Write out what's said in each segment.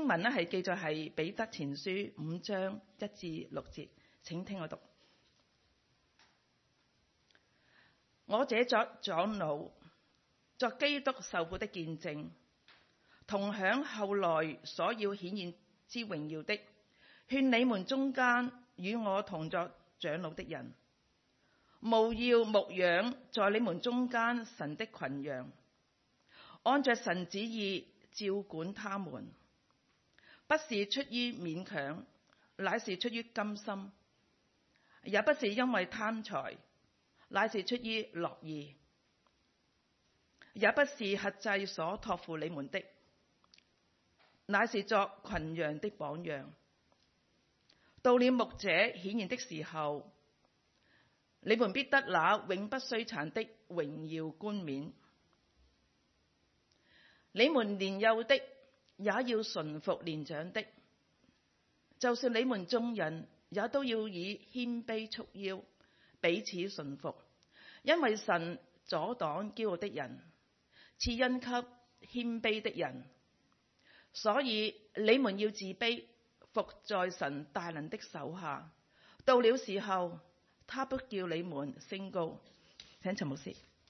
經文咧係記載係彼得前書5章1至6節，請聽我讀。我這作長老，作基督受苦的見證，同享後來所要顯現之榮耀的，勸你們中間與我同作長老的人，務要牧養在你們中間神的群羊，按着神旨意照管他們，不是出於勉強，乃是出於甘心，也不是因為貪財，乃是出於樂意，也不是轄制所託付你們的，乃是作群羊的榜樣。到了牧者顯現的時候，你們必得那永不衰殘的榮耀冠冕。你們年幼的也要順服年長的，就是你們眾人也都要以謙卑束腰，彼此順服，因為神阻擋驕傲的人，賜恩給謙卑的人。所以你們要自卑，服在神大能的手下。到了時候，他不叫你們升高。請陳牧師。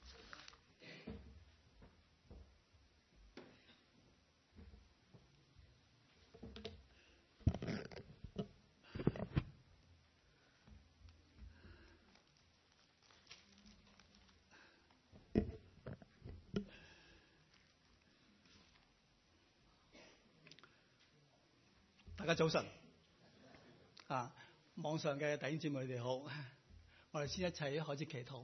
大家早晨，網上嘅弟兄姊妹你哋好，我哋先一齊開始祈禱。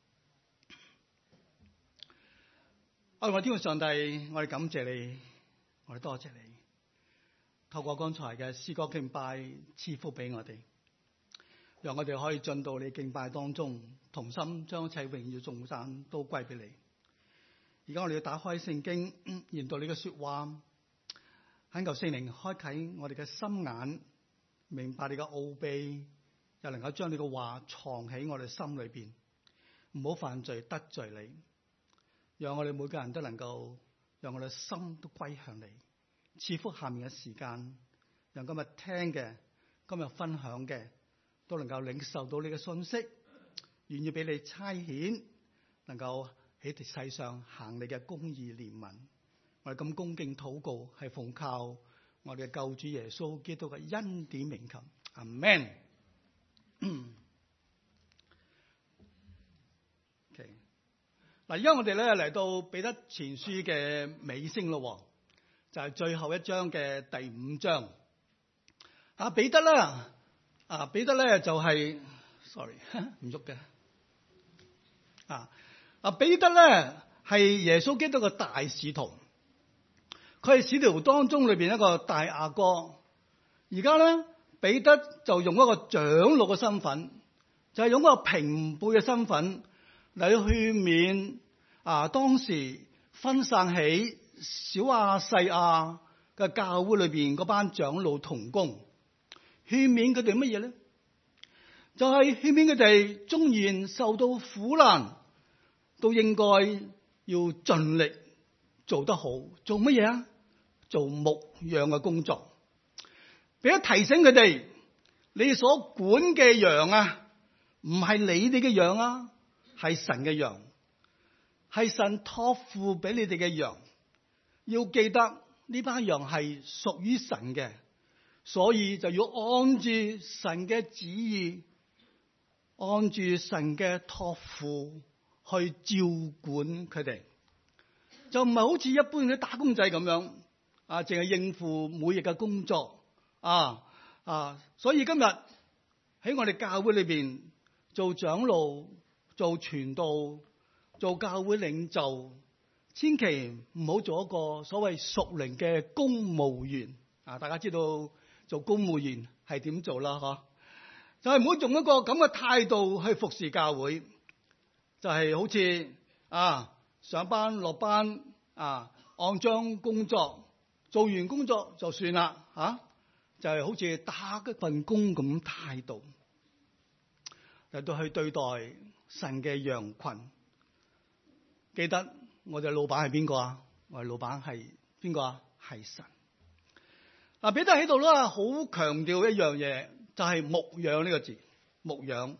我哋天父上帝，我哋感謝你，我哋多謝你，透過剛才嘅詩歌敬拜賜福俾我哋，讓我哋可以進到你敬拜當中，同心將一切榮耀頌讚都歸俾你。而家我哋要打開聖經，研讀你嘅說話。懇求聖靈開啟我哋嘅心眼，明白你嘅奧秘，又能夠將你嘅話藏喺我哋心裏邊，唔好犯罪得罪你。讓我哋每個人都能夠，讓我哋心都歸向你。賜福下面嘅時間，讓今日聽嘅、今日分享嘅，都能夠領受到你嘅信息，願意俾你差遣，能夠喺世上行你嘅公義憐憫。我哋咁恭敬禱告，係奉靠我哋嘅救主耶穌基督嘅恩典名求，阿們。OK， 嗱，而家我哋咧嚟到彼得前書嘅尾聲咯，就係最後一章嘅第5章。彼得咧就係 sorry 唔喐嘅。彼得咧係耶穌基督嘅大使徒。佢係使徒當中裏邊一個大阿哥，而家咧彼得就用一個長老嘅身份，就係用一個平輩嘅身份嚟勸勉當時分散喺小亞細亞嘅教會裏邊嗰班長老同工，勸勉佢哋乜嘢咧？就係勸勉佢哋縱然受到苦難，都應該要盡力做得好。做乜嘢啊？做牧養嘅工作。俾一提醒佢哋，你所管嘅羊唔係你哋嘅羊係神嘅羊，係神託付俾你哋嘅羊。要記得呢班羊係屬於神嘅，所以就要按住神嘅旨意，按住神嘅託付去照管佢哋。就唔係好似一般嘅打工仔咁樣，淨係應付每日嘅工作，所以今日喺我哋教會裏邊做長老、做傳道、做教會領袖，千祈唔好做一個所謂屬靈嘅公務員。大家知道做公務員係點做啦？就係唔好用一個咁嘅態度去服侍教會，就係好似上班落班按章工作，做完工作就算啦，就係好似打一份工咁態度嚟到去對待神嘅羊群。記得我哋老闆係邊個？我哋老闆係邊個？係神。 嗱，彼得喺度咧好強調一樣嘢，就係牧養呢個字。牧養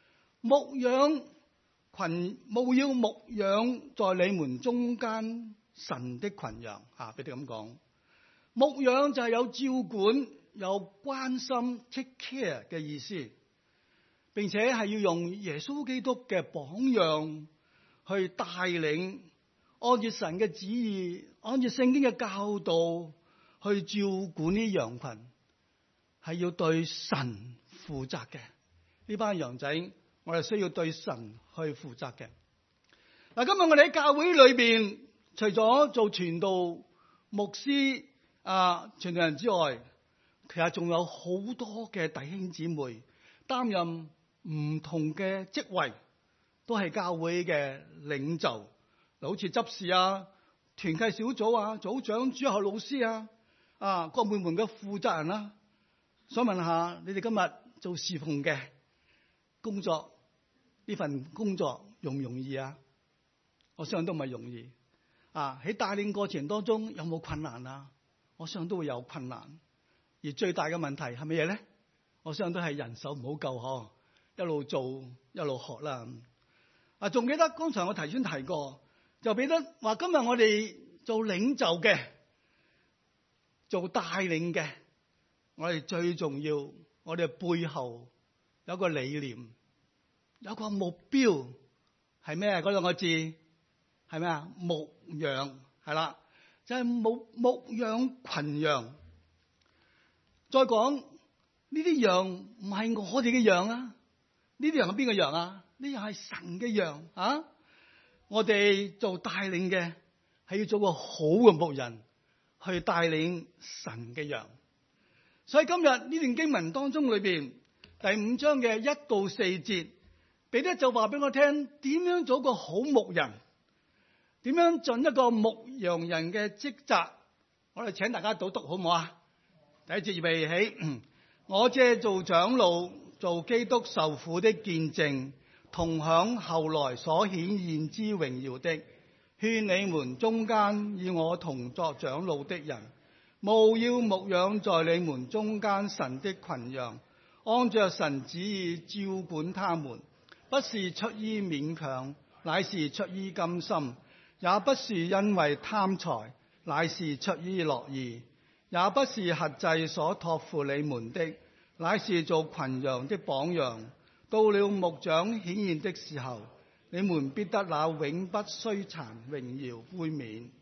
務要牧養在你們中間神的群羊。彼得咁講，牧養就係有照管、有關心 take care 嘅意思，並且係要用耶穌基督嘅榜樣去帶領，按住神嘅旨意，按住聖經嘅教導去照管呢羊群，係要對神負責嘅。呢班羊仔，我哋需要對神去負責嘅。嗱，今日我哋喺教會裏邊，除咗做傳道、牧師、傳道人之外，其實仲有好多嘅弟兄姊妹擔任唔同嘅職位，都係教會嘅領袖，好似執事團契小組組長、主學老師各部門嘅負責人啦。想問下你哋今日做侍奉嘅工作，呢份工作容唔容易啊？我相信都唔係容易。喺帶領過程當中有冇困難啊？我相信都會有困難。而最大嘅問題係乜嘢咧？我相信都係人手唔好夠，一路做一路學啦。仲記得剛才我先提過，就彼得話今日我哋做領袖嘅，做帶領嘅，我哋最重要，我哋背後有個理念，有個目標，係咩？嗰兩個字係咩啊？牧養，係啦，就係牧養群羊。再講呢啲羊唔係我哋嘅羊啊，呢啲羊係邊個羊啊？呢羊係神嘅羊啊！我哋做帶領嘅係要做個好嘅牧人，去帶領神嘅羊。所以今日呢段經文當中裏邊第5章嘅1到4節，彼得就話俾我聽點樣做個好牧人，點樣盡一個牧羊人嘅職責。我哋請大家讀好唔好啊？第一節預備起。我借做長老，做基督受苦的見證，同享後來所顯現之榮耀的，勸你們中間與我同作長老的人，務要牧養在你們中間神的群羊，按着神旨意照管他們，不是出於勉強，乃是出於甘心；也不是因為貪財，乃是出於樂意；也不是轄制所託付你們的，乃是做群羊的榜樣。到了牧長顯現的時候，你們必得那永不衰殘、榮耀冠冕。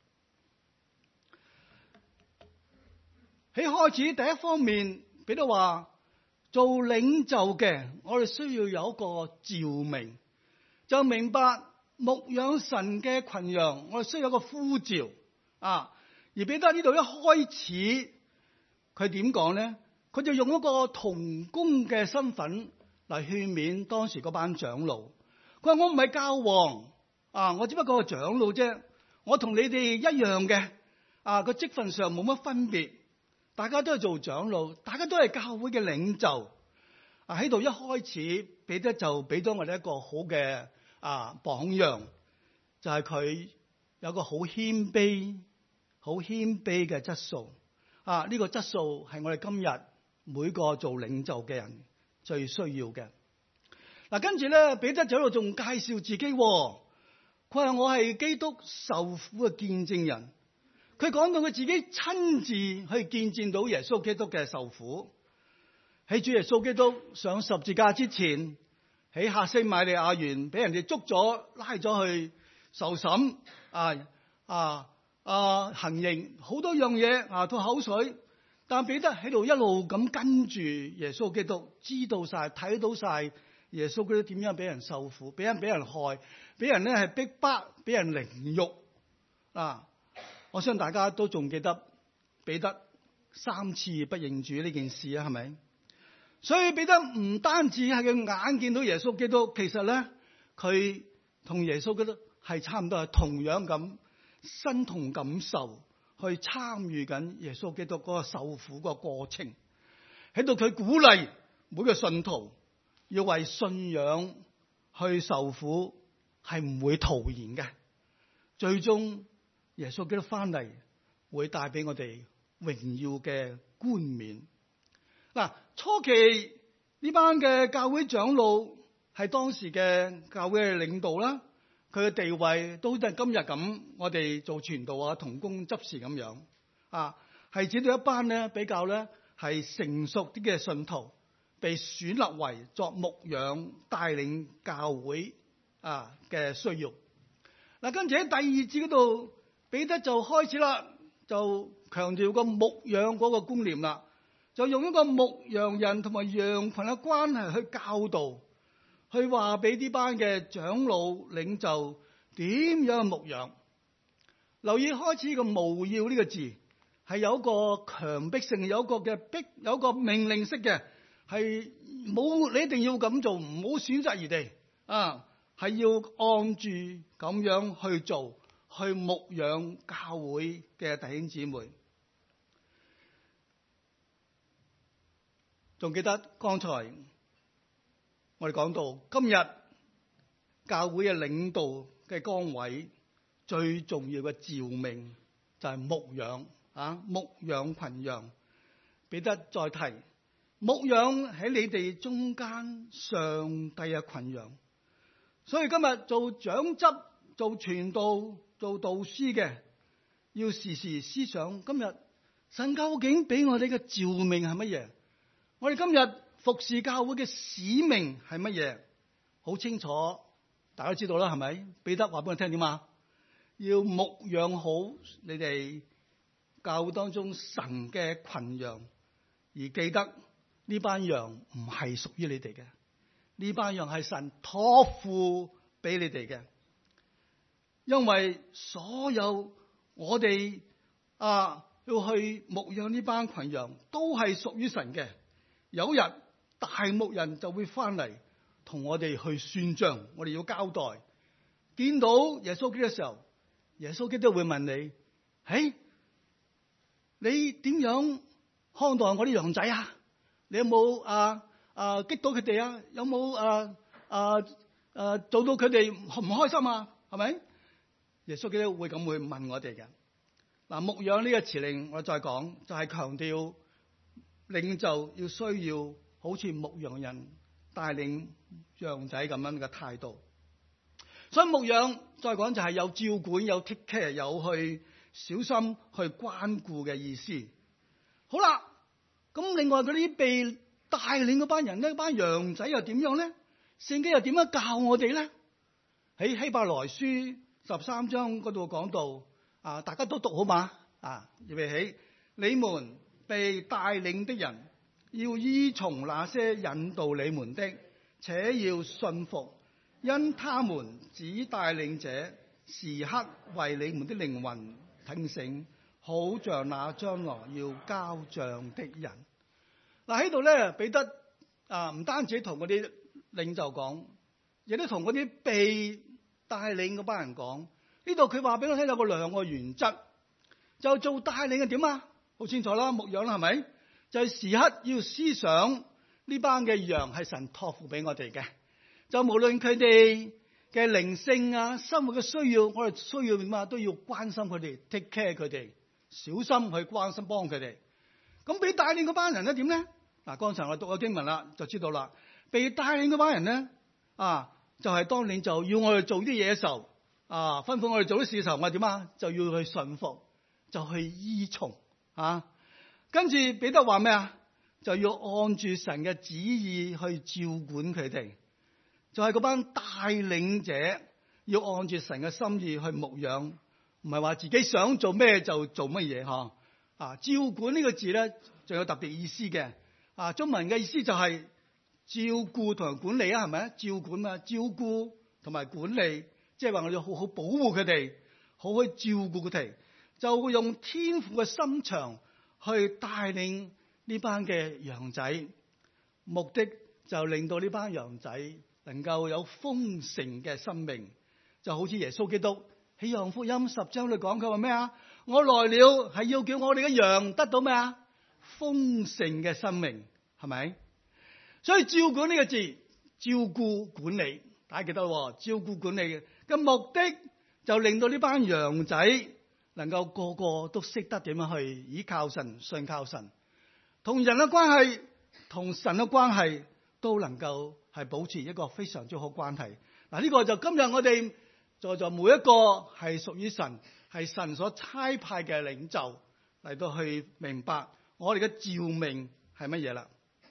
喺開始第一方面，彼得話做領袖嘅，我哋需要有一個召命，就明白牧養神嘅群羊，我哋需要一個呼召而彼得呢度一開始佢點講咧？佢就用一個同工嘅身份嚟勸勉當時嗰班長老。佢話我唔係教皇我只不過係長老啫，我同你哋一樣嘅個職份上冇乜分別，大家都係做長老，大家都係教會嘅領袖。喺度一開始彼得就俾咗我哋一個好嘅榜樣，就係佢有個好謙卑嘅質素。呢個質素係我哋今日每個做領袖嘅人最需要嘅。跟住咧，彼得就喺度仲介紹自己，佢話我係基督受苦嘅見證人。佢講到佢自己親自去見證到耶穌基督嘅受苦。喺主耶穌基督上十字架之前，喺客西馬尼亞園俾人哋捉咗，拉咗去受審，行刑，好多樣嘢吐口水。但彼得喺度一路咁跟住耶穌基督，知道晒、睇到晒耶穌基督點樣俾人受苦，俾人害，俾人咧係逼迫，俾人凌辱。我相信大家都仲記得彼得3次不認主呢件事係咪？所以彼得唔單止係佢眼見到耶穌基督，其實咧佢同耶穌基督係差唔多，係同樣咁身同感受，去參與緊耶穌基督嗰個受苦個過程。喺度佢鼓勵每個信徒要為信仰去受苦，係唔會徒然嘅。最終耶穌基督翻嚟會帶俾我哋榮耀嘅冠冕。嗱，初期呢班嘅教會長老係當時嘅教會嘅領導啦，佢嘅地位都好似今日咁，我哋做傳道啊、同工執事咁樣啊，係指到一班咧比較咧係成熟啲嘅信徒，被選立為作牧養帶領教會啊嘅需要。嗱，跟住喺第二節嗰度，彼得就開始啦，就強調個牧養嗰個觀念啦，就用一個牧羊人同埋羊群嘅關係去教導，去話俾呢班嘅長老領袖點樣去牧養。留意開始個務要呢個字係有一個強迫性，有一個嘅有一個命令式嘅，係冇你一定要咁做，唔好選擇而地啊，係要按住咁樣去做，去牧養教會嘅弟兄姊妹。仲記得剛才我哋講到，今日教會嘅領導嘅崗位最重要嘅召命就係牧養啊，牧養群羊。彼得再提，牧養喺你哋中間上帝嘅群羊。所以今日做長執、做傳道、做導師嘅，要時時思想今日神究竟俾我哋嘅召命係乜嘢？我哋今日服侍教會嘅使命係乜嘢？好清楚，大家都知道啦，係咪？彼得話俾我聽點啊？要牧養好你哋教會當中神嘅群羊，而記得呢班羊唔係屬於你哋嘅，呢班羊係神託付俾你哋嘅。因為所有我哋要去牧養呢班群羊，都係屬於神嘅。有日大牧人就會翻嚟同我哋去宣張，我哋要交代。見到耶穌基督嘅時候，耶穌基督會問你：你點樣看待我啲羊仔啊？你有冇激到佢哋啊？有冇做到佢哋唔開心啊？係咪？耶穌基督會咁會問我哋嘅。嗱，牧養呢個詞令我再講，就係強調領袖要需要好似牧羊人帶領羊仔咁樣嘅態度。所以牧養再講就係有照管、有 take care、有去小心去關顧嘅意思。好啦，咁另外嗰啲被帶領嗰班人呢，班羊仔又點樣咧？聖經又點樣教我哋咧？喺希伯來書13章嗰度講到大家都讀好嘛？預備起，你們被帶領的人要依從那些引導你們的，且要信服，因他們指帶領者時刻為你們的靈魂挺醒，好像那將來要交賬的人。喺度咧，彼得唔單止同嗰啲領袖講，亦都同嗰啲被帶領嗰班人講。呢度佢話俾我聽有個兩個原則，就做帶領嘅點啊？好清楚啦，牧養啦，係咪？就係時刻要思想呢班嘅羊係神託付俾我哋嘅，就無論佢哋嘅靈性啊、生活嘅需要，我哋需要點啊，都要關心佢哋 ，take care 佢哋，小心去關心幫佢哋。咁俾帶領嗰班人咧點咧？剛才我讀咗經文啦，就知道啦。被帶領嗰班人咧就係當領袖要我哋做啲嘢嘅時候，吩咐我哋做啲事嘅時候，我哋點啊？就要去順服，就去依從。跟住彼得話咩啊？就要按住神嘅旨意去照管佢哋，就係嗰班帶領者要按住神嘅心意去牧養，唔係話自己想做咩就做乜嘢。照管呢個字咧，仲有特別意思嘅。中文嘅意思就係照顧同埋管理啊，係咪啊？照管啊，照顧同埋管理，即係話我哋要好好保護佢哋，好好照顧佢哋，就會用天父嘅心腸去帶領呢班嘅羊仔，目的就令到呢班羊仔能夠有豐盛嘅生命，就好似耶穌基督喺約翰福音10章裏講，佢話咩啊？我來了係要叫我哋嘅羊得到咩啊？豐盛嘅生命，係咪？所以照管呢個字，照顧管理，大家記得照顧管理嘅目的就令到呢班羊仔能夠個個都識得點樣去依靠神、信靠神，同人嘅關係、同神嘅關係都能夠係保持一個非常之好關係。嗱，呢個就今日我哋在座每一個係屬於神、係神所差派嘅領袖嚟到去明白我哋嘅召命係乜嘢啦。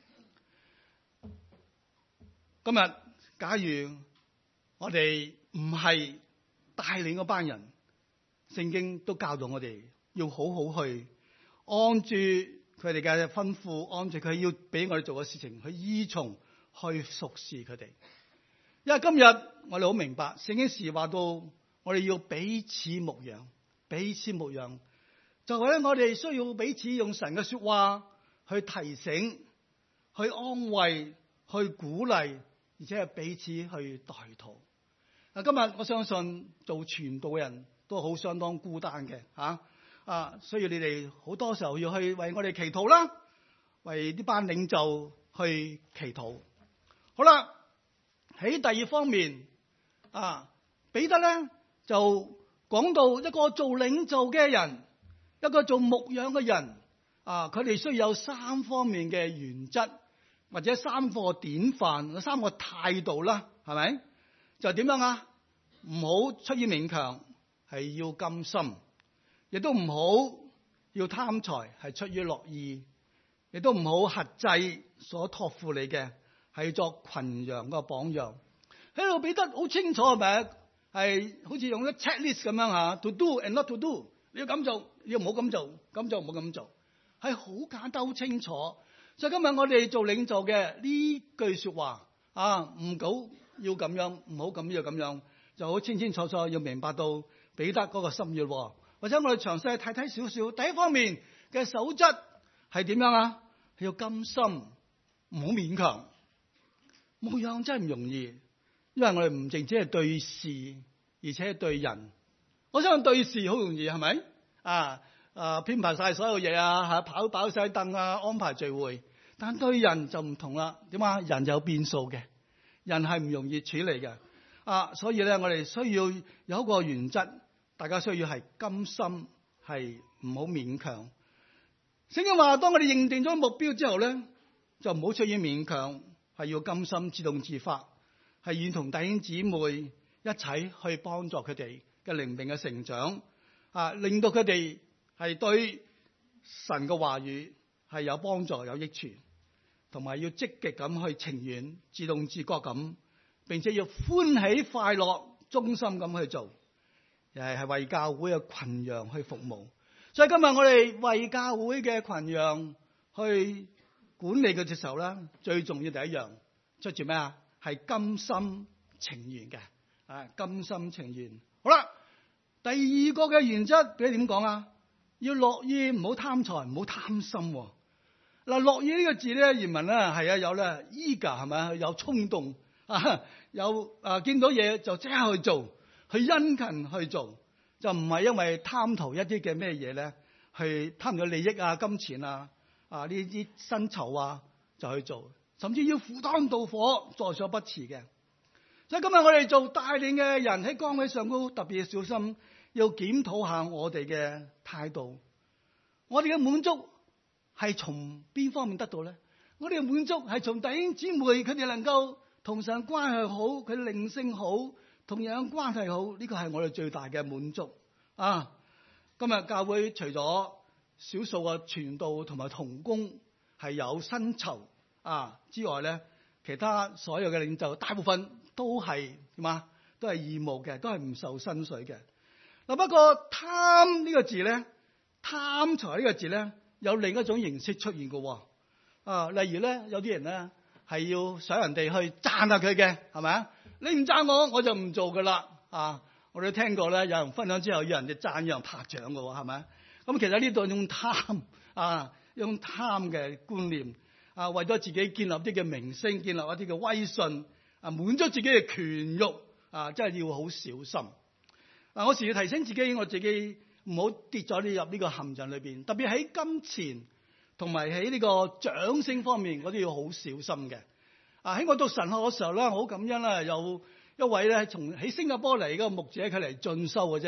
今日假如我哋唔係帶領嗰班人，聖經都教導我哋要好好去按住佢哋嘅吩咐，按住佢要俾我哋做嘅事情去依從，去服侍佢哋。因為今日我哋好明白，聖經時話到我哋要彼此牧養，彼此牧養，就係咧我哋需要彼此用神嘅說話去提醒、去安慰、去鼓勵，而且係彼此去代禱。嗱，今日我相信做傳道嘅人都好相當孤單嘅，需要你哋好多時候要去為我哋祈禱啦，為呢班領袖去祈禱。好啦，喺第二方面，彼得咧就講到一個做領袖嘅人，一個做牧養嘅人，佢哋需要有三方面嘅原則，或者三個典範，三個態度啦，係咪？就點樣啊？唔好出於勉強，係要甘心；亦都唔好要貪財，係出於樂意；亦都唔好轄制所託付你嘅，係作群羊個榜樣。喺度彼得好清楚，係咪？係好似用咗 checklist 咁樣吓 ，to do and not to do， 你要咁做，你要唔好咁做，咁做唔好咁做，係好簡單好清楚。所以今日我哋做領袖嘅呢句說話唔好要咁樣，唔好咁要咁樣，就好清清楚楚要明白到彼得嗰個心意。或者我哋詳細睇睇少少，第一方面嘅守則係點樣啊？係要甘心，唔好勉強。牧養真係唔容易，因為我哋唔淨止係對事，而且係對人。我相信對事好容易，係咪？編排晒所有嘢跑飽晒凳安排聚會。但對人就唔同啦，點啊？人有變數嘅，人係唔容易處理嘅。所以咧，我哋需要有一個原則，大家需要係甘心，係唔好勉強。聖經話，當我哋認定咗目標之後咧，就唔好出於勉強，係要甘心自動自發，係願同弟兄姊妹一齊去幫助佢哋嘅靈命嘅成長，令到佢哋係對神嘅話語係有幫助有益處，同埋要積極咁去情願自動自覺咁，並且要歡喜快樂忠心咁去做，又係為教會嘅群羊去服務。所以今日我哋為教會嘅群羊去管理嘅時候咧，最重要第一樣出住咩啊？係甘心情願嘅，甘心情願。好啦，第二個嘅原則俾你點講啊？要樂意，唔好貪財，唔好貪心。嗱，樂意呢個字咧，原文咧係有咧 eager 係咪？有衝動有見到嘢就即刻去做，去殷勤去做，就唔係因為貪圖一啲嘅咩嘢咧，去貪到利益金錢呢啲薪酬就去做，甚至要赴湯蹈火，在所不辭嘅。所以今日我哋做帶領嘅人喺崗位上高特別小心，要檢討下我哋嘅態度。我哋嘅滿足係從邊方面得到咧？我哋嘅滿足係從弟兄姊妹佢哋能夠同神關係好，佢靈性好，同樣關係好，呢個係我哋最大嘅滿足。今日教會除咗少數嘅傳道同埋同工係有薪酬之外咧，其他所有嘅領袖大部分都係點啊？都係義務嘅，都係唔受薪水嘅。不過貪呢個字咧，貪財呢個字咧，有另一種形式出現嘅。例如咧，有啲人咧係要想人哋去讚下佢嘅，係咪啊？你唔讚我就唔做噶啦。我哋都聽過咧，有人分享之後要人哋讚，有人拍掌嘅，係咪？咁其實呢度用貪用貪嘅觀念為咗自己建立啲嘅名聲，建立一啲嘅威信滿足自己嘅權慾真係要好小心。我時要提醒自己，我自己唔好跌咗入呢個陷阱裏邊，特別喺金錢同埋喺呢個掌聲方面，我都要好小心嘅。喺我讀神學嘅時候咧，好感恩啦，有一位咧喺新加坡嚟嘅牧者，佢嚟進修嘅啫。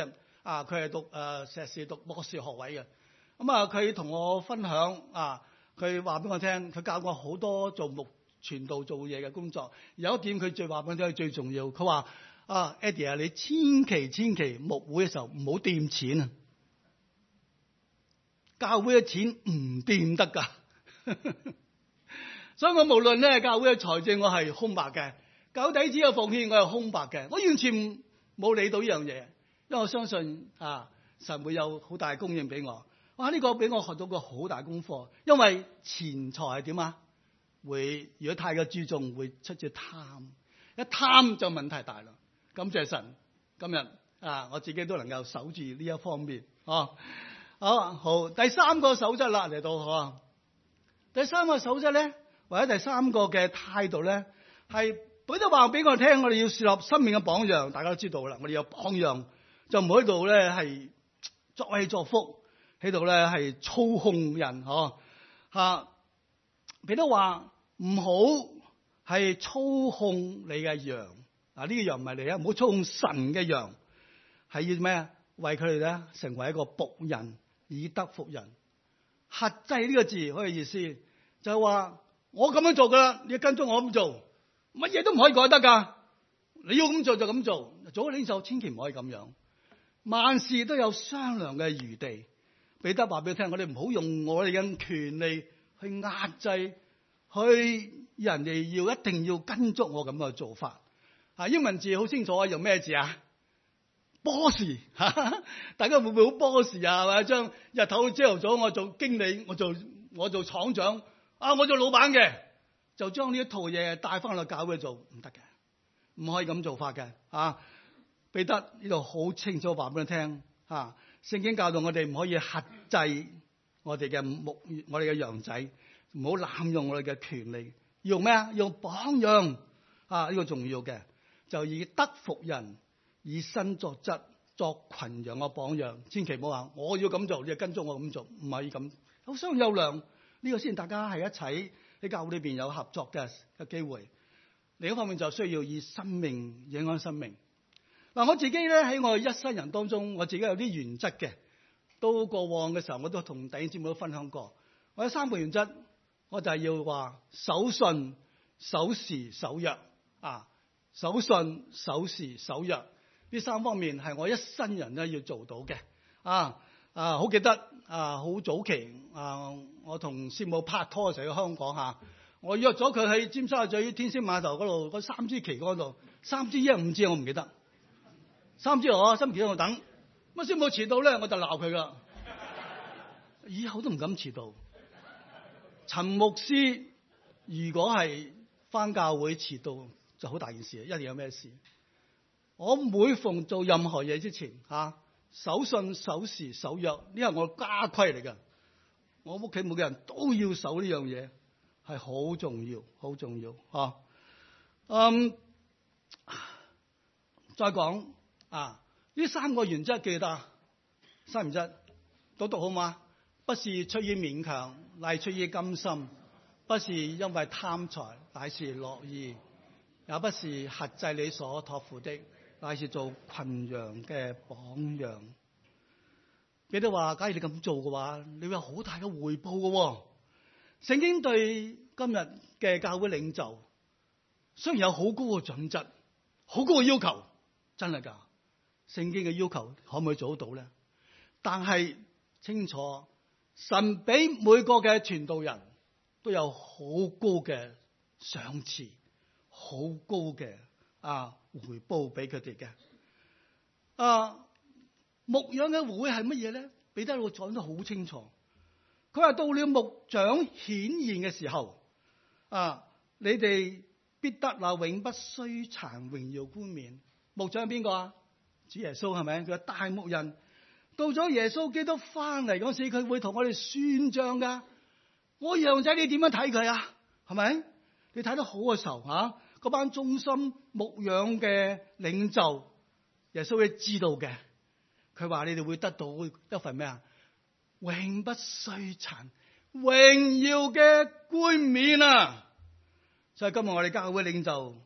佢係讀碩士讀博士學位嘅。咁佢同我分享佢話俾我聽，佢教我好多做傳道做嘢嘅工作。有一點佢最話俾我聽係最重要，佢話Eddie 你千祈牧會嘅時候唔好掂錢啊！教會嘅錢唔掂得㗎。所以我無論咧教會嘅財政我係空白嘅，教底子嘅奉獻我係空白嘅，我完全冇理到呢樣嘢，因為我相信神會有好大供應俾我。呢個俾我學到個好大功課，因為錢財係點啊？會如果太過注重，會出自貪，一貪就問題大啦。感謝神，今日我自己都能夠守住呢一方面。好，第三個守則啦嚟到，第三個守則咧，或者第三個嘅態度咧，係彼得話俾我聽，我哋要樹立生命嘅榜樣。大家都知道啦，我哋有榜樣，就唔好喺度咧係作威作福，喺度咧係操控人。彼得話唔好係操控你嘅羊。呢個羊唔係你啊，唔好操控神嘅羊，係要咩啊？為佢哋咧成為一個僕人，以德服人。轄制呢個字嗰個意思就係話我咁樣做噶啦，你要跟蹤我咁做，乜嘢都唔可以改得噶。你要咁做就咁做，做領袖千祈唔可以咁樣。萬事都有商量嘅餘地。彼得話俾你聽，我哋唔好用我哋嘅權利去壓制，去人哋一定要跟足我咁嘅做法。英文字好清楚啊，用咩字啊？boss，大家會唔會好 boss 啊？或者將日頭朝頭早我做經理，我做廠長，我做老闆嘅，就將呢一套嘢帶翻去教會做，唔得嘅，唔可以咁做法嘅。彼得呢度好清楚話俾你聽，聖經教導我哋唔可以轄制我哋嘅羊仔，唔好濫用我哋嘅權利，用咩啊？用榜樣呢個重要嘅，就以德服人。以身作則，作群羊嘅榜樣，千祈唔好話我要咁做，你就跟蹤我咁做，唔係咁。有商有量，呢個先大家係一齊喺教會裏邊有合作嘅機會。另一方面就需要以生命影響生命。我自己咧喺我一生人當中，我自己有啲原則嘅。到過往嘅時候，我都同弟兄姊妹都分享過。我有3個原則，我就係要話守信、守時、守約。守信、守時、守約。呢3方面係我一生人咧要做到嘅。好記得好早期我同師母拍拖嘅時候喺香港我約咗佢喺尖沙咀天星碼頭嗰度嗰3支旗杆度，3支1、5支我唔記得，3支我心期喺度等，乜師母遲到咧我就鬧佢噶，以後都唔敢遲到。陳牧師如果係返教會遲到就好大件事，一定有咩事。我每逢做任何嘢之前守信、守時、守約，呢係我家規嚟㗎。我屋企每個人都要守呢樣嘢，係好重要，好重要。再講呢3個原則記得3原則都讀好嗎？不是出於勉強，乃出於甘心；不是因為貪財，乃是樂意；也不是轄制你所託付的，乃是做群羊嘅榜樣。彼得話：假如你咁做嘅話，你會有好大嘅回報嘅。聖經對今日嘅教會領袖，雖然有好高嘅準則、好高嘅要求，真係噶。聖經嘅要求可唔可以做得到咧？但係清楚，神俾每個嘅傳道人都有好高嘅賞賜，好高嘅回報俾佢哋嘅。牧養嘅會係乜嘢咧？彼得講得好清楚。佢話到了牧長顯現嘅時候，你哋必得那永不衰殘榮耀冠冕。牧長係邊個啊？主耶穌係咪？佢係大牧人。到咗耶穌基督翻嚟嗰時，佢會同我哋算賬噶。我羊仔你點樣睇佢啊？係咪？你睇得好嘅時候嗰班忠心牧養嘅領袖，耶穌會知道嘅。佢話你哋會得到一份咩啊？永不衰殘榮耀嘅冠冕啊！所以今日我哋教會領袖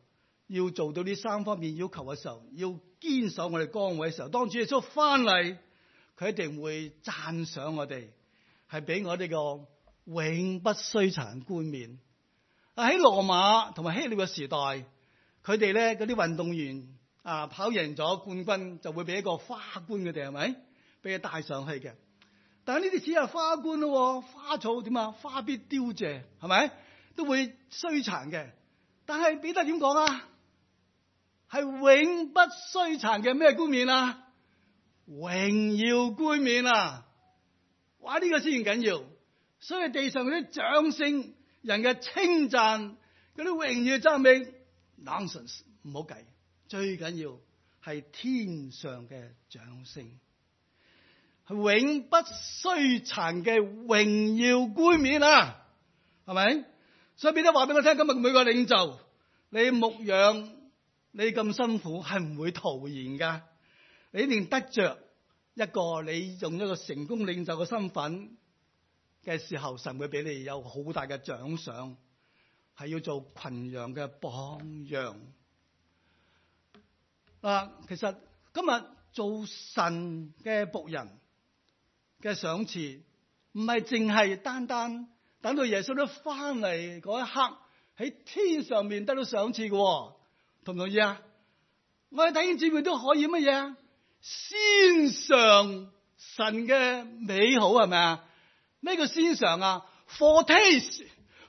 要做到呢三方面要求嘅時候，要堅守我哋崗位嘅時候，當主耶穌翻嚟，佢一定會讚賞我哋，係俾我哋個永不衰殘冠冕。喺羅馬同埋希臘嘅時代，佢哋咧嗰啲運動員跑贏咗冠軍，就會俾一個花冠佢哋，係咪？俾佢戴上去嘅。但係呢啲只係花冠咯，花草點啊？花必凋謝，係咪？都會衰殘嘅。但係彼得點講啊？係永不衰殘嘅咩冠冕啊？榮耀冠冕啊！哇！呢個先緊要。所以地上嗰啲掌聲、人嘅稱讚、嗰啲榮耀讚美 nonsense 唔好計。最緊要係天上嘅掌聲，係永不衰殘嘅榮耀冠冕啊！係咪？所以彼得話俾我聽，今日每個領袖，你牧養你咁辛苦，係唔會徒然噶。你一定得着一個你用一個成功領袖嘅身份嘅時候，神會俾你有好大嘅獎賞，係要做群羊嘅榜樣。其實今日做神嘅僕人嘅賞賜，唔係淨係單單等到耶穌都翻嚟嗰一刻喺天上面得到賞賜嘅，同唔同意啊？我哋弟兄姊妹都可以乜嘢啊？先嘗神嘅美好，係咪啊？咩叫先嘗啊 ？foretaste，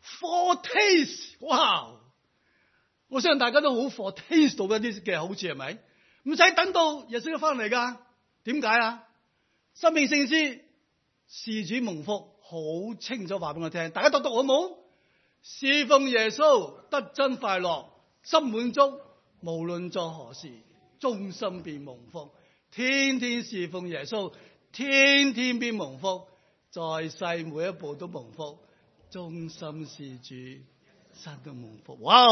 哇！我相信大家都好 foretaste 到一啲嘅好處，係咪？唔使等到耶穌翻嚟噶。點解啊？生命聖詩事主蒙福，好清楚話俾我聽。大家讀好冇？侍奉耶穌得真快樂，心滿足，無論做何事，終身便蒙福。天天侍奉耶穌，天天必蒙福，在世每一步都蒙福，終身事主，身都蒙福。哇！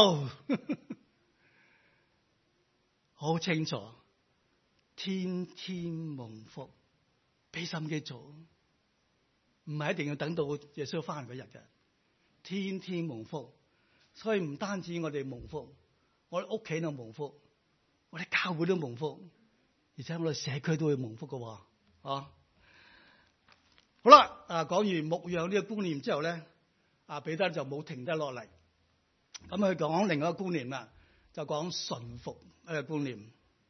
好清楚，天天蒙福，俾心機做，唔係一定要等到耶穌翻嚟嗰日嘅。天天蒙福，所以唔單止我哋蒙福，我哋屋企都蒙福，我哋教會都蒙福，而且我哋社區都會蒙福嘅。好啦，講完牧養呢個觀念之後咧，彼得就冇停得落嚟，咁佢講另外一個觀念啦，就講順服呢個觀念。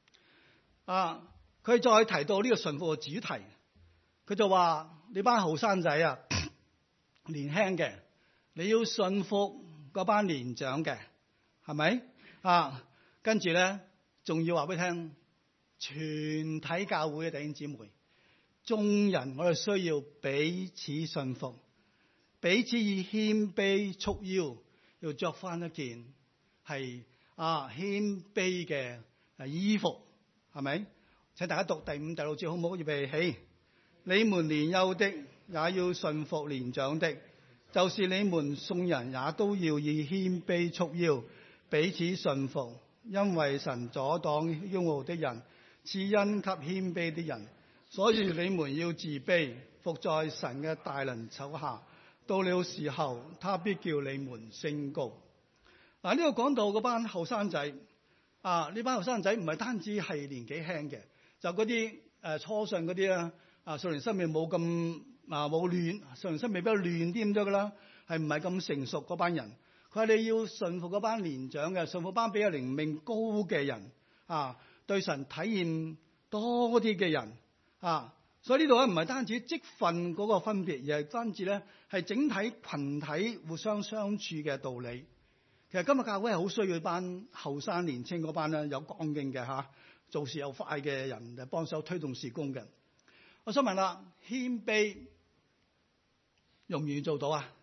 佢再提到呢個順服嘅主題，佢就話：你班後生仔啊，年輕嘅，你要順服嗰班年長嘅，係咪？跟住咧，仲要話俾你聽，全體教會嘅弟兄姊妹，眾人我哋需要彼此順服，彼此以謙卑束腰，要着翻一件係謙卑嘅衣服，係咪？請大家讀第5、第6節好唔好？預備起，你們年幼的也要順服年長的，就是你們眾人也都要以謙卑束腰，彼此順服，因為神阻擋驕傲的人，賜恩給謙卑的人。所以你們要自卑，服在神嘅大能手下。到了時候，他必叫你們升高。呢個講到嗰班後生仔，呢班後生仔唔係單止係年紀輕嘅，就嗰啲初信嗰啲啦，屬靈生命冇咁冇亂，屬靈生命比較亂啲咁多噶啦，係唔係咁成熟嗰班人？佢話你要順服嗰班年長嘅，順服班比較靈命高嘅人，對神體驗多啲嘅人。所以呢度咧唔係單止職分嗰個分別，而係單止咧係整體群體互相相處嘅道理。其實今日教會係好需要班後生年青嗰班咧有剛勁嘅做事又快嘅人嚟幫手推動事工嘅。我想問啦，謙卑容唔容易做到啊？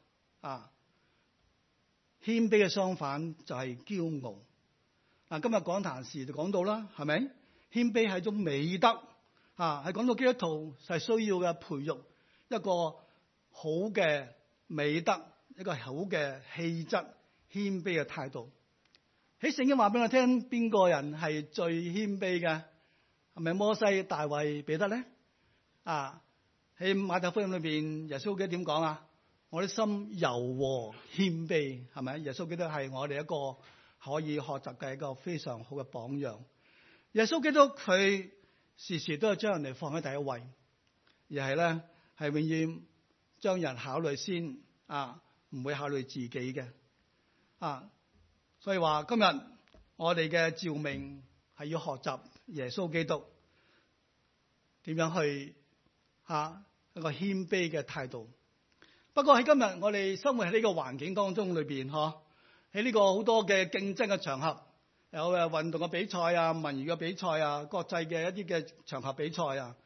謙卑嘅相反就係驕傲。今日講壇時就講到啦，係咪？謙卑係一種美德。係講到基督徒係需要嘅培育一個好嘅美德，一個好嘅氣質，謙卑嘅態度。喺聖經話俾我聽，邊個人係最謙卑嘅？係咪摩西、大衛、彼得咧？喺馬太福音裏邊，耶穌基督點講啊？我啲心柔和謙卑，係咪？耶穌基督係我哋一個可以學習嘅一個非常好嘅榜樣。耶穌基督佢時時都係將人哋放喺第一位，而係咧係永遠將人考慮先啊，唔會考慮自己嘅啊。所以話今日我哋嘅召命係要學習耶穌基督點樣去一個謙卑嘅態度。不過喺今日我哋生活喺呢個環境當中裏邊，喺呢個好多嘅競爭嘅場合，有運動嘅比賽啊、文娛嘅比賽啊、國際嘅一啲嘅場合比賽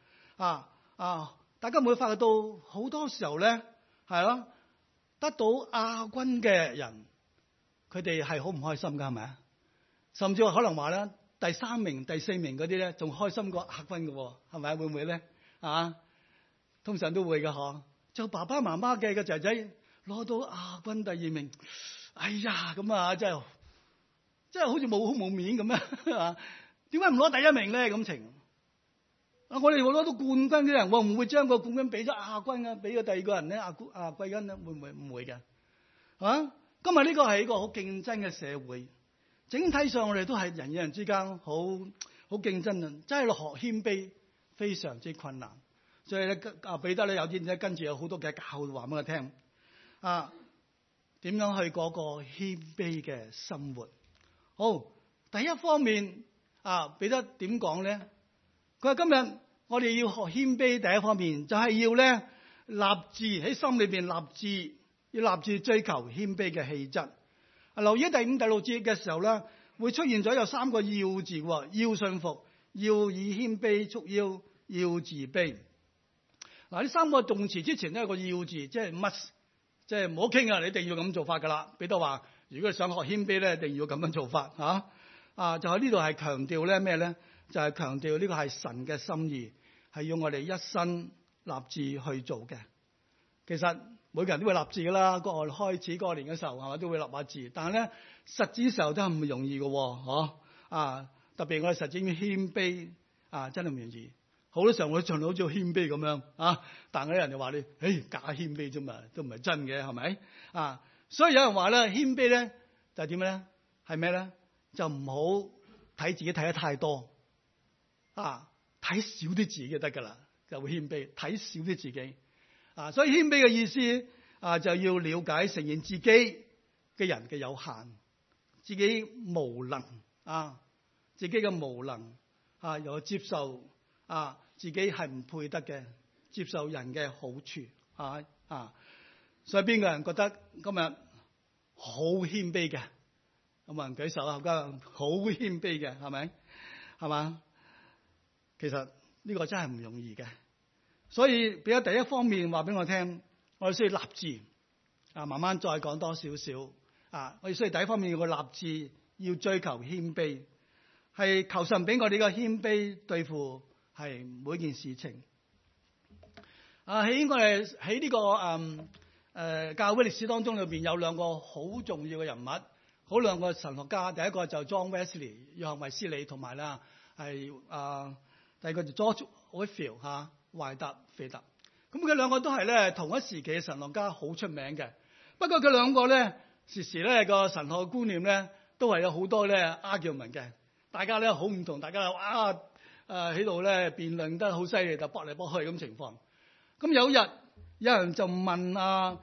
大家會發覺到好多時候咧，係咯，得到亞軍嘅人，佢哋係好唔開心噶，係咪啊？甚至可能話咧，第3名、第4名嗰啲咧，仲開心過亞軍嘅，係咪啊？會唔會咧？通常都會嘅，就爸爸媽媽嘅個仔仔攞到亞軍第2名，哎呀咁啊，真係好似冇面咁啊！點解唔攞第1名咧？咁情我哋攞到冠軍嘅人，會唔會將個冠軍俾咗亞軍啊？俾個第2個人咧，亞軍咧，會唔會？唔會嘅。今日呢個係一個好競爭嘅社會，整體上我哋都係人與人之間好競爭啊！真係學謙卑非常之困難。所以咧，彼得咧有啲咧跟住有好多嘅教話俾我聽點樣去過個謙卑嘅生活。好，第一方面彼得點講咧？佢話今日我哋要學謙卑，第一方面就係要咧立志喺心裏邊立志，要立志追求謙卑嘅氣質。留意喺第5、第6節嘅時候咧，會出現咗有3個要字喎，要信服，要以謙卑束腰，要自卑。呢3個動詞之前都有個要字，即係 must， 即係唔好傾啊！你一定要咁做法噶啦。彼得話：如果你想學謙卑咧，一定要咁樣做法就喺呢度係強調咧咩咧？就係強調呢個係神嘅心意，係要我哋一生立志去做嘅。其實每個人都會立志噶啦，我開始過年嘅時候係咪都會立下志？但係咧實際時候都係唔容易嘅特別我哋實踐謙卑真係唔容易。好多時候我盡好似謙卑咁樣但係人哋話你假謙卑啫嘛，都唔係真嘅，係咪所以有人話咧謙卑咧就係點咧？係咩咧？就唔好睇自己睇得太多睇少啲自己就得噶啦，就會謙卑。睇少啲自己所以謙卑嘅意思就要了解承認自己嘅人嘅有限，自己無能自己嘅無能又接受自己係唔配得嘅，接受人嘅好處所以邊個人覺得今日好謙卑嘅？有冇人舉手今日好謙卑嘅係咪？係嘛？其實呢個真係唔容易嘅。所以俾咗第一方面話俾我聽，我哋需要立志慢慢再講多少少我哋需要第一方面要個立志，要追求謙卑，係求神俾我哋個謙卑對付係每件事情。喺我哋喺呢個教會歷史當中裏邊有2個好重要嘅人物，好2個神學家。第一個就 John Wesley 約翰衛斯理，同埋啦係第二個就 George Whitefield 懷特腓特。咁佢2個都係咧同一時期嘅神學家，好出名嘅。不過佢2個咧時時咧個神學觀念咧都係有好多咧 argument 嘅，大家咧好唔同，大家喺度咧辯論得好犀利，就搏嚟搏去咁情況。咁有日有人就問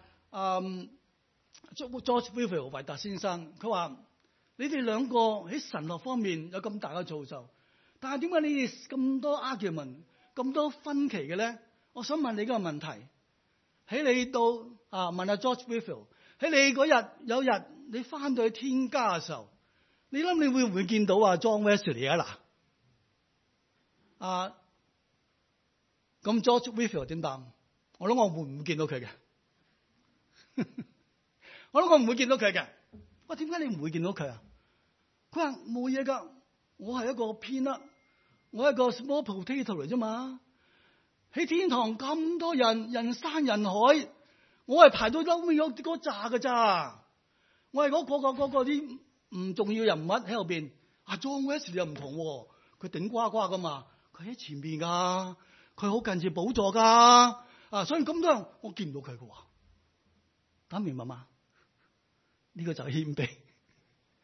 George Whitefield 懷特先生，佢話：你哋2個喺神學方面有咁大嘅造就，但係點解你哋咁多 argument、咁多分歧嘅咧？我想問你個問題，喺你度問下 George Whitefield， 喺你嗰日有日你翻到去天家嘅時候，你諗你會唔會見到John Wesley 咁 George Whitefield 點答？我諗我會唔會見到佢嘅？我諗我唔會見到佢嘅。喂，點解你唔會見到佢啊？佢話冇嘢噶，我係一個 peanut，我係一個 small potato 嚟啫嘛。喺天堂咁多人，人山人海，我係排到後尾嗰紮噶咋。我係嗰個啲唔重要人物喺後邊。John Wesley 又唔同，佢頂呱呱噶嘛，佢喺前邊噶，佢好近住寶座噶。所以咁多人我見唔到佢嘅。大家明白嘛？呢個就係謙卑。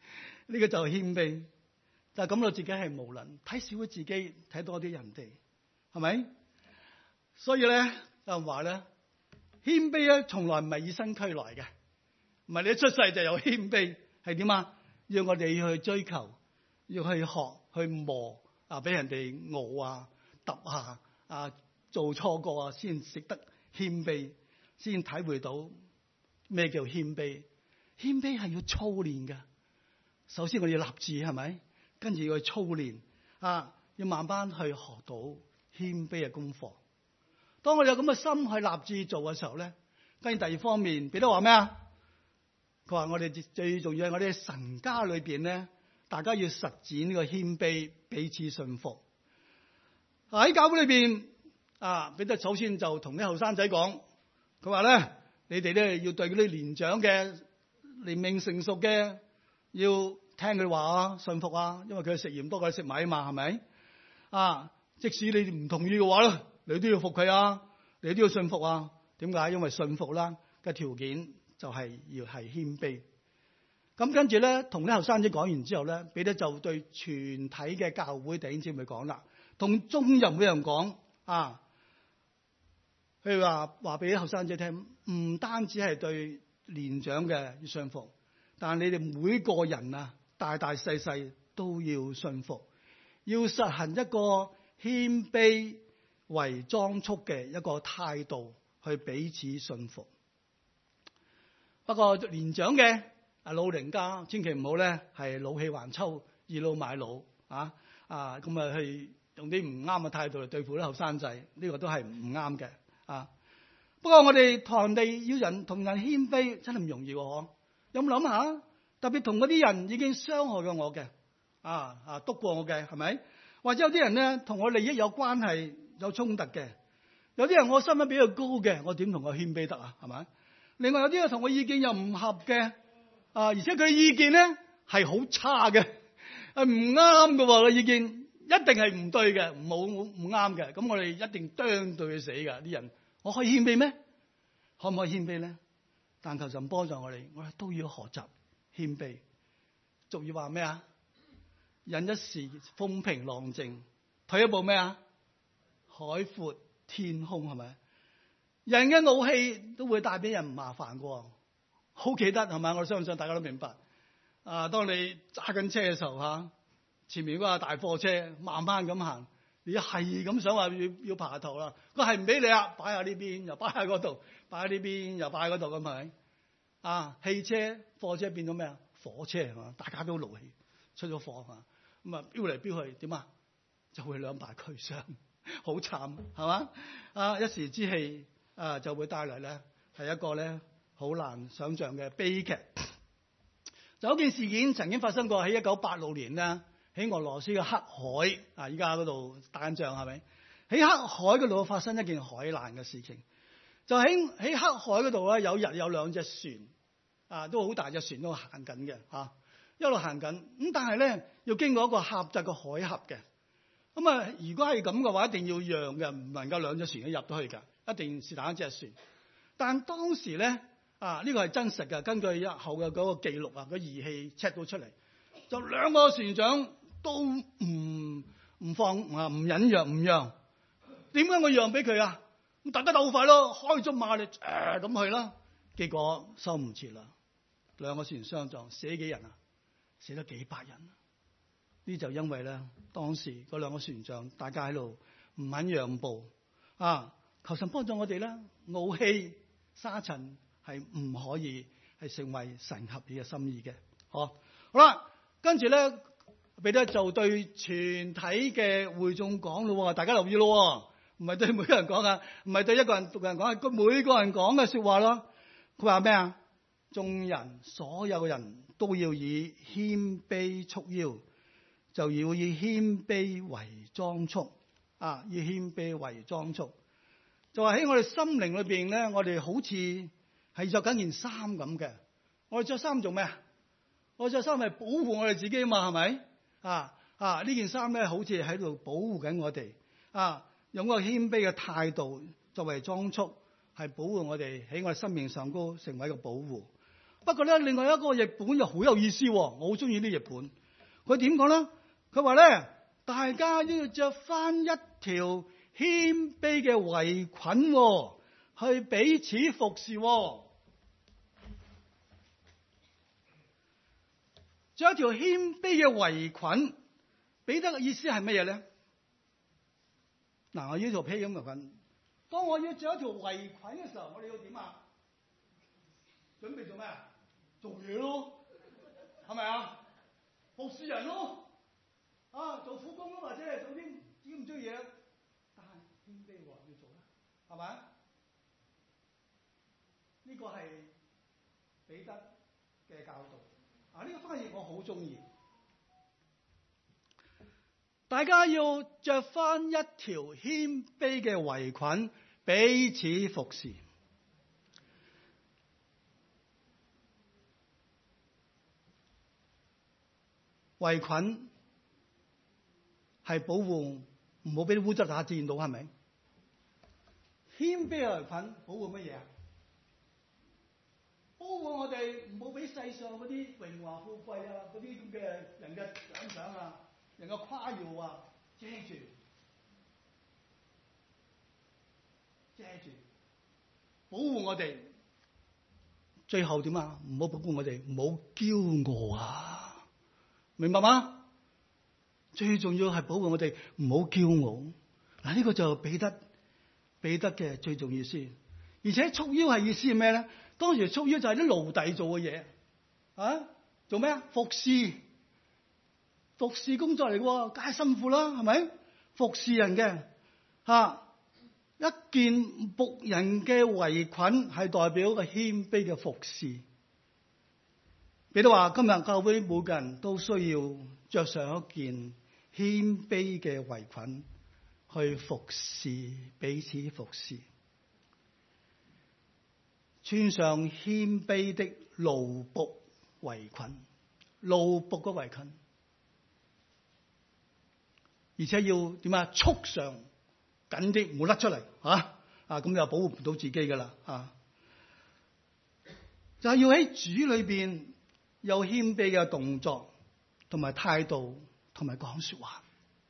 呢個就係謙卑，就係感到自己係無能，睇少咗自己，睇多啲人哋，係咪？所以咧有人話咧，謙卑咧從來唔係與生俱來嘅，唔係你一出世就有謙卑，係點啊？要我哋要去追求，要去學，去磨啊，俾人哋熬啊、揼下啊、做錯過啊，先識得謙卑，先體會到咩叫謙卑。謙卑係要操練嘅。首先我哋要立志，係咪？跟住要去操練啊，要慢慢去學到謙卑嘅功課。當我哋有咁嘅心去立志做嘅時候咧，跟住第二方面，彼得話咩啊？佢話我哋最重要係我哋喺神家裏邊咧，大家要實踐呢個謙卑，彼此信服。喺教會裏邊啊，彼得首先就同啲後生仔講，佢話咧，你哋咧要對嗰啲年長嘅、年齡成熟嘅，要聽佢話啊，信服啊，因為佢食鹽多過你食米啊嘛，係咪？啊，即使你唔同意嘅話咧，你都要服佢啊，你都要信服啊。點解？因為信服啦嘅條件就係要係謙卑。咁跟住咧，同啲後生仔講完之後咧，彼得就對全體嘅教會弟兄姊妹講啦，同眾人每人講啊，佢話俾啲後生仔聽，唔單止係對年長嘅要信服，但係你哋每個人啊，大大細細都要信服，要實行一個謙卑為裝束嘅一個態度去彼此信服。不過年長嘅老齡家千祈唔好咧係老氣橫秋、倚老賣老咁啊去用啲唔啱嘅態度嚟對付啲後生仔，呢個都係唔啱嘅啊。不過我哋同人謙卑真係唔容易喎，有冇諗下？特別同嗰啲人已經傷害過我嘅督過我嘅，係咪？或者有啲人咧同我利益有關係、有衝突嘅，有啲人我身份比較高嘅，我點同佢謙卑得啊？係咪？另外有啲人同我意見又唔合嘅，而且佢意見咧係好差嘅，係唔啱嘅個意見，一定係唔對嘅，唔啱嘅。咁我哋一定啄對佢死㗎啲人。我可以謙卑咩？可唔可以謙卑咧？但求神幫助我哋都要學習謙卑。俗語話咩啊？忍一時風平浪靜，退一步咩啊？海闊天空，係咪？人嘅怒氣都會帶俾人麻煩嘅，好記得係咪？我相信大家都明白。當你揸緊車嘅時候前面嗰架大貨車慢慢咁行，你係咁想話要爬頭啦，佢係唔俾你啊，擺喺呢邊又擺喺嗰度，擺喺呢邊又擺喺嗰度，咁係咪？汽車、貨車變咗咩啊？火車係嘛？大家都怒氣，出咗火咁啊，飆嚟飆去點啊？就會兩敗俱傷，好慘係嘛？一時之氣就會帶嚟咧係一個咧好難想像嘅悲劇。就有件事件曾經發生過喺1986年咧，喺俄羅斯嘅黑海依家嗰度打緊仗係咪？喺黑海嗰度發生一件海難嘅事情，就喺黑海嗰度咧，有兩隻船都好大隻船都行緊嘅一路行緊咁，但係咧要經過一個狹窄嘅海峽嘅。咁如果係咁嘅話，一定要讓嘅，唔能夠兩隻船都入到去㗎，一定是但一隻船。但當時咧呢個係真實嘅，根據日後嘅嗰個記錄個儀器 check 到出嚟，就兩個船長都唔放唔忍讓唔讓。點解我讓俾佢啊？咁大家鬥快咯，開足馬力咁去啦，結果收唔切啦，兩個船相撞，死幾人啊？死咗幾百人。呢就因為咧當時嗰兩個船長大家喺度唔肯讓步求神幫助我哋啦，傲氣沙塵係唔可以係成為神合意嘅心意嘅。好啦，跟住咧彼得就對全體嘅會眾講咯，大家留意咯，唔係對每個人講唔係對一個人獨人講，係每個人講嘅說話咯。佢話咩啊？眾人所有嘅人都要以謙卑束腰，就要以謙卑為裝束以謙卑為裝束。就話喺我哋心靈裏邊咧，我哋好似係着緊件衫咁嘅。我哋着衫做咩啊？我着衫係保護我哋自己啊嘛，係咪？呢件衫咧好似喺度保護緊我哋用個謙卑嘅態度作為裝束，係保護我哋喺我哋生命上高成為一個保護。 不過咧，另外一個譯本又好有意思，我好中意呢譯本。佢點講咧？佢話咧，大家要着翻一條謙卑嘅圍裙，去彼此服侍。着一條謙卑嘅圍裙，彼得嘅意思係乜嘢咧？嗱，我要條披咁嘅裙。當我要着一條圍裙嘅時候，我哋要點啊？準備做咩啊？做嘢咯，係咪啊？服侍人咯，做苦工咯，或者係做啲自己唔中意嘢，但係謙卑要做啦，係咪？呢個係彼得嘅教導。呢個翻譯我好中意。大家要着翻一條謙卑嘅圍裙，彼此服侍。圍裙係保護，唔好俾啲污糟打濺到，係咪？謙卑嘅圍裙保護乜嘢啊？保護我哋唔好俾世上嗰啲榮華富貴啊，嗰啲咁嘅人嘅獎賞啊，人嘅誇耀啊，遮住，保護我哋。最後點啊？唔好保護我哋，唔好驕傲啊！明白嗎？最重要係保護我哋唔好驕傲。嗱，呢個就彼得嘅最重要意思。而且束腰係意思係咩咧？當時束腰就係啲奴隸做嘅嘢，做咩啊？服侍工作嚟嘅，梗係辛苦啦，係咪？服侍人嘅，一件僕人嘅圍裙係代表一個謙卑嘅服侍。彼得話：今日教會每個人都需要着上一件謙卑嘅圍裙去服侍，彼此服侍。穿上謙卑的奴僕圍裙，奴僕嘅圍裙，而且要點啊？束上緊啲，唔好甩出嚟，咁就保護唔到自己噶啦，就係要喺主裏邊有謙卑嘅動作同埋態度同埋講說話，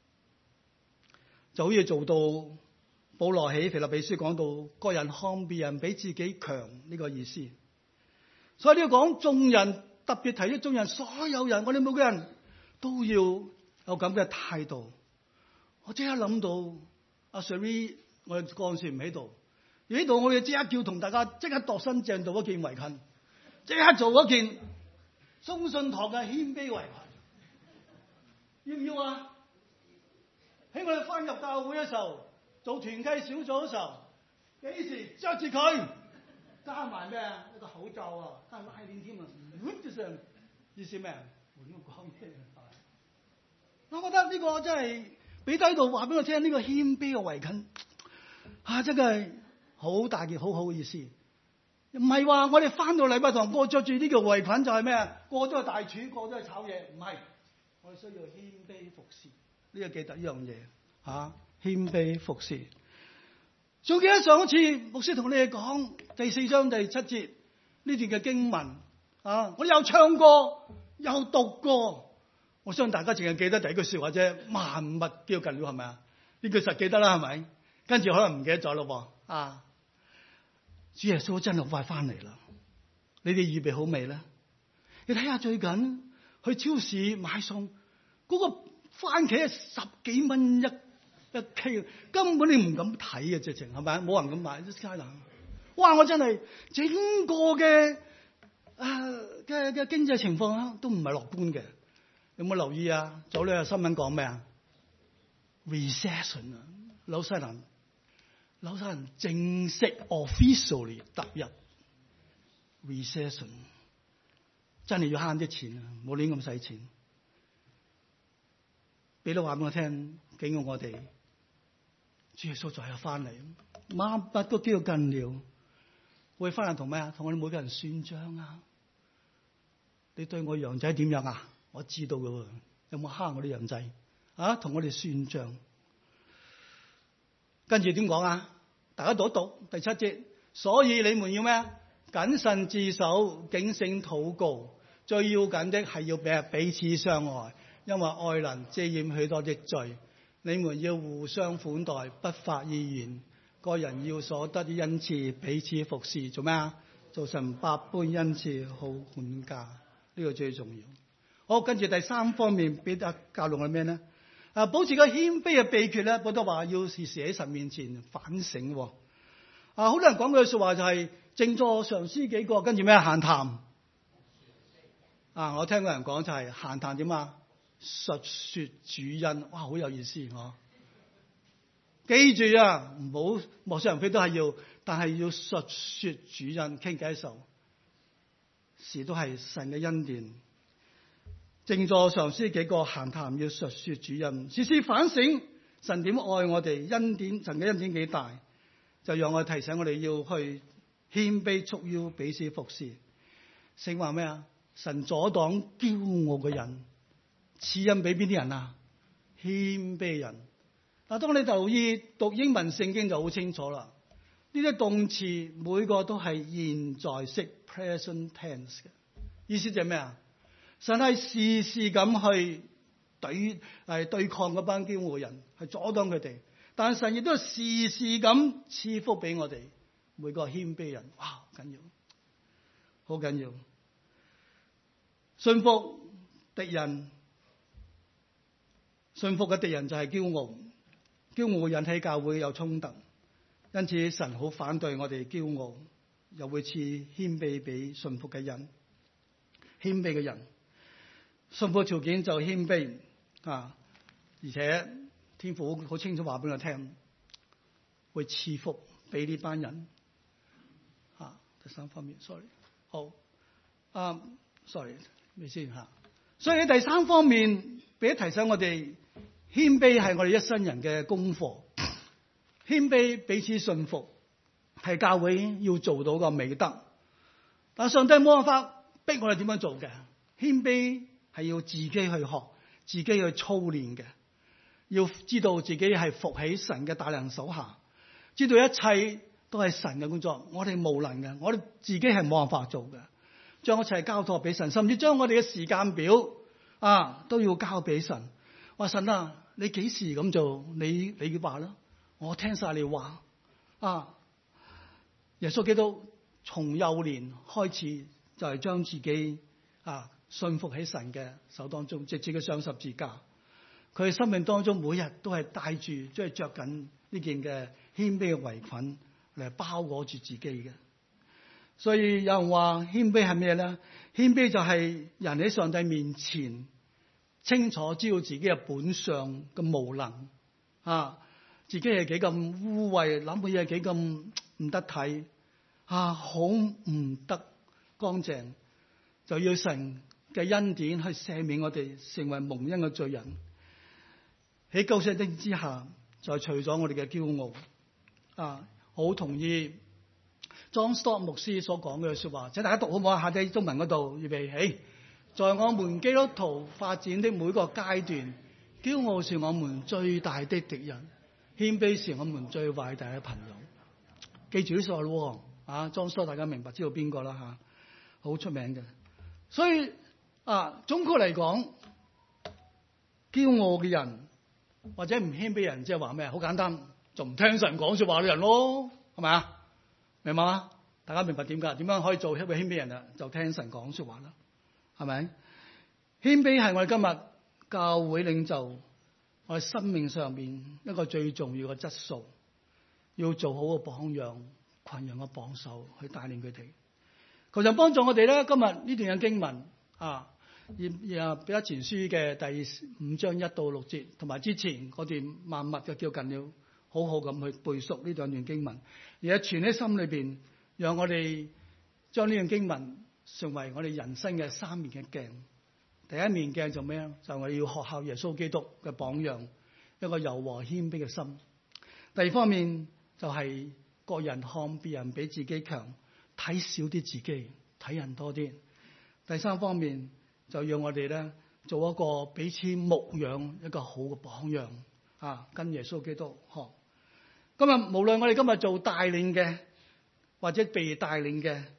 就好似做到保羅喺腓立比書講到各人看別人比自己強呢個意思。所以呢個講眾人，特別提出眾人，所有人，我哋每個人都要有咁嘅態度。我即刻諗到阿 Siri， 我哋嗰陣時唔喺度，而喺度我哋即刻叫同大家即刻度身正做一件圍裙，即刻做一件中信堂嘅謙卑圍裙，要唔要啊？喺我哋翻入教會嘅時候，做團契小組嘅時候，幾時着住佢，加埋咩啊？一個口罩啊，加拉鏈添啊，就上意思咩？我講咩？我覺得呢個真係俾低度話俾我聽，呢個謙卑嘅圍裙真係好大件好好嘅意思。唔係話我哋翻到禮拜堂個着住呢個圍裙就係咩啊？個都係大廚，個都係炒嘢，唔係。我哋需要謙卑服侍，呢個記得呢樣嘢謙卑服侍。仲記得上一次牧師同你哋講第4章第7節呢段嘅經文我有唱過，有讀過。我相信大家淨係記得第一句說話啫，萬物叫近了，係咪啊？呢句實記得啦，係咪？跟住可能唔記得咗咯噃。主耶穌真係快翻嚟啦！你哋預備好未咧？你睇下最近去超市買餸，嗰個番茄10幾蚊一 K， 根本你唔敢睇啊！直情係咪？冇人敢買啲街冷。哇！我真係整個嘅經濟情況都唔係樂觀嘅。有冇留意啊？早兩日新聞講咩啊 ？Recession 啊！紐西蘭正式 officially 踏入 recession， 真係要慳啲錢啊！冇亂咁使錢。俾到話俾我聽，警告我哋，主耶穌再有翻嚟，萬物都叫近了，會翻嚟同咩啊？同我哋每個人算賬啊！你對我羊仔點樣啊？我知道㗎，有冇蝦我啲羊仔同我哋算賬。跟住點講啊？大家讀一讀第7節。所以你們要咩？ 謹慎自守，警醒禱告。最要緊的係要彼此相愛，因為愛能遮掩許多的罪。你們要互相款待，不發怨言。個人要所得的恩賜彼此服侍，做咩啊？做神百般恩賜好管家，呢個最重要。好，跟住第三方面俾大家教導我咩呢？保持個謙卑嘅秘訣咧，保羅話要時時喺神面前反省。好多人講句說話就係靜坐常思己過，跟住咩閒談。我聽過人講就係閒談點啊？述說主恩，哇，好有意思嗬！記住啊，唔好莫想人非都係要，但係要述說主恩，傾偈嘅時候，時都係神嘅恩典。靜坐常思己過，閒談要述說主恩，時時反省神點愛我哋，恩典神嘅恩典幾大，就讓我提醒我哋要去謙卑束腰，彼此服侍。聖話咩啊？神阻擋驕傲嘅人，賜恩俾邊啲人啊？謙卑人。嗱，當你留意讀英文聖經就好清楚啦。呢啲動詞每個都係現在式 present tense 嘅，意思就係咩啊？神係時時咁去對抗嗰班驕傲嘅人，係阻擋佢哋。但神亦都係時時咁賜福俾我哋每個謙卑人。哇，好緊要，好緊要。順服敵人，順服嘅敵人就係驕傲，驕傲會引起教會有衝突，因此神好反對我哋驕傲，又會賜謙卑俾順服嘅人。謙卑嘅人，順服條件就謙卑啊！而且天父好清楚話俾我聽，會賜福俾呢班人。第三方面 ，sorry， 好，sorry。未先吓，所以喺第三方面俾提醒我哋，謙卑係我哋一生人嘅功課。謙卑彼此順服係教會要做到個美德，但上帝冇辦法逼我哋點樣做嘅。謙卑係要自己去學，自己去操練嘅，要知道自己係服喺神嘅大能手下，知道一切都係神嘅工作，我哋無能嘅，我哋自己係冇辦法做嘅。將一切交託俾神，甚至將我哋嘅時間表都要交俾神。話神啊，你幾時咁做？你話啦，我聽晒你話。耶穌基督從幼年開始就係將自己信服喺神嘅手當中，直至佢上十字架。佢生命當中每日都係帶住，即係着緊呢件嘅謙卑嘅圍裙嚟包裹住自己嘅。所以有人話謙卑係咩咧？謙卑就係人喺上帝面前清楚知道自己嘅本相嘅無能，自己係幾咁污穢，諗嘅嘢幾咁唔得體，好唔得乾淨，就要神嘅恩典去赦免我哋，成為蒙恩嘅罪人。喺救世的之下，就除咗我哋嘅驕傲。好同意John Stott 牧師所講嘅說話，請大家讀好唔好？下低中文嗰度預備起。在我們基督徒發展的每個階段，驕傲是我們最大的敵人，謙卑是我們最偉大嘅朋友。記住呢句咯，John Stott 大家明白知道邊個啦，好出名嘅。所以總括嚟講，驕傲嘅人或者唔謙卑人，即係話咩？好簡單，就唔聽神講說話嘅人咯，係咪啊？明白嗎？大家明白點樣可以做一個謙卑人啊？就聽神講說話啦，係咪？謙卑係我哋今日教會領袖我哋生命上面一個最重要嘅質素，要做好個榜樣，群羊嘅榜首去帶領佢哋。求神幫助我哋咧。今日呢段嘅經文彼得前書嘅第5章1到6節，同埋之前嗰段萬物嘅叫近了，好好咁去背熟呢兩段經文，而係存喺心裏邊，讓我哋將呢段經文成為我哋人生嘅3面嘅鏡。第一面鏡就咩啊？就我哋要學效耶穌基督嘅榜樣，一個柔和謙卑嘅心。第二方面就係各人看別人比自己強，睇少啲自己，睇人多啲。第三方面就要我哋咧做一個彼此牧養一個好嘅榜樣，跟耶穌基督學。今日無論我哋今日做帶領嘅或者被帶領嘅，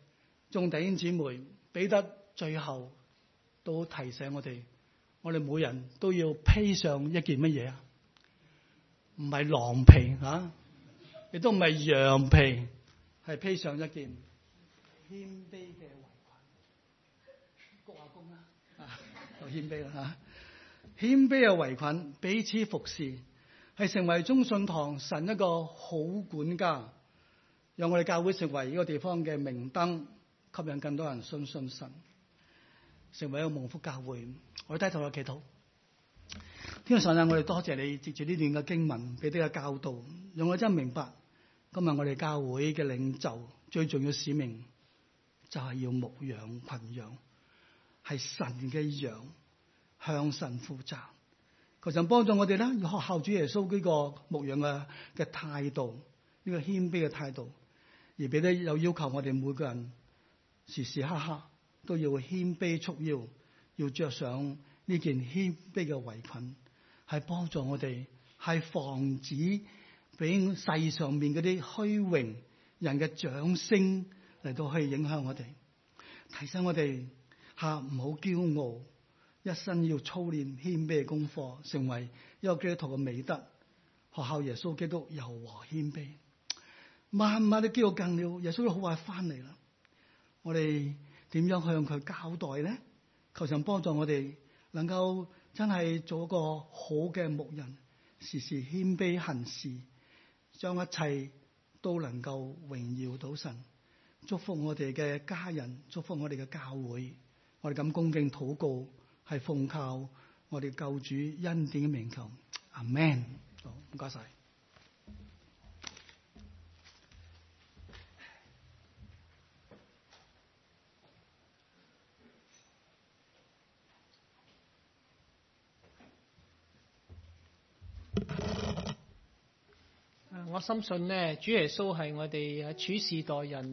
眾弟兄姊妹，彼得最後都提醒我哋每人都要披上一件乜嘢啊？唔係狼皮啊，亦都唔係羊皮，係披上一件謙卑嘅圍裙。鞠下躬啦，就謙卑啦吓。謙卑嘅圍裙，彼此服侍，係成為中信堂神一個好管家，讓我哋教會成為呢個地方嘅明燈，吸引更多人信神，成為一個蒙福教會。我哋低頭去祈禱。天父上帝，我哋多謝你藉住呢段嘅經文俾啲嘅教導，讓我真明白今日我哋教會嘅領袖最重要使命就係要牧養群羊，係神嘅羊，向神負責。求神幫助我哋啦，要學效主耶穌呢個牧養嘅態度，呢個謙卑嘅態度，而俾你又要求我哋每個人時時刻刻都要謙卑束腰，要着上呢件謙卑嘅圍裙，係幫助我哋，係防止俾世上面嗰啲虛榮人嘅掌聲嚟到去影響我哋，提醒我哋唔好驕傲，一生要操練謙卑嘅功課，成為一個基督徒嘅美德，學效耶穌基督柔和謙卑。慢慢啲基督近了，耶穌都好快翻嚟啦。我哋點樣向佢交代咧？求神幫助我哋，能夠真係做一個好嘅牧人，時時謙卑行事，將一切都能夠榮耀到神。祝福我哋嘅家人，祝福我哋嘅教會。我哋咁恭敬禱告，係奉靠我哋救主恩典嘅名求。阿們。好，唔該晒。 我深信咧，主耶穌係我哋處事待人